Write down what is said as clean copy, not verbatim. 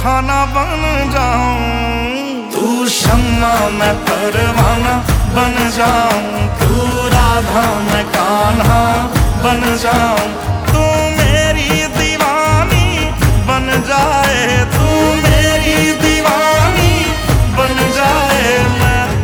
खाना बन जाऊं, तू शम्मा मैं परवाना बन जाऊं, तू राधा मैं कान्हा बन जाऊं।